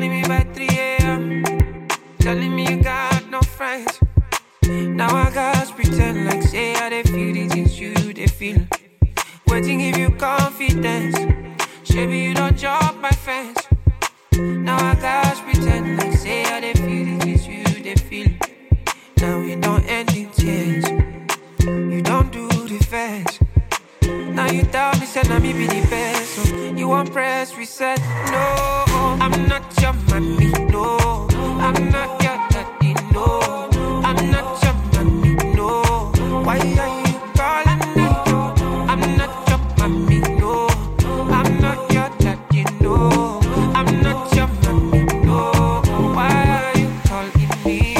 calling me by 3 a.m. Telling me you got no friends. Now I gotta pretend like say I they feel the things you they feel. Waiting give you confidence. Maybe you don't drop my fence. Now I gotta pretend like say I they feel the things you they feel. Now we don't end in tears. You don't do the first. Now you tell me say me be the best. So you want press reset? No, I'm not your mommy. No, I'm not your daddy. No, I'm not your mommy. No, why are you calling me? I'm not your mommy. No, I'm not your daddy. No, I'm not your mommy. No, why are you calling me?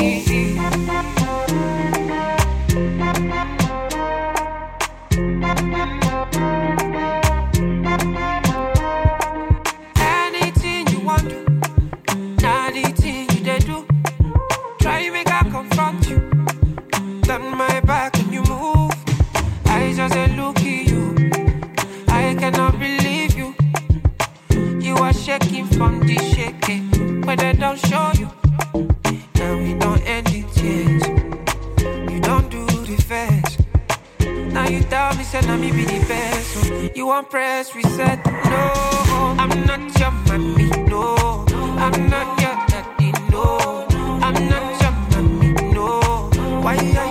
Anything you want to, not the thing you they do. Try make I confront you. Turn my back and you move. I just a look at you. I cannot believe you. You are shaking from the shaking, but they don't show you. Now we don't end in tears. You don't do the first. Now you tell me, say, now me be the best. So you want press reset? No, I'm not your mommy. No, I'm not your daddy. No, I'm not your mommy. No, why are you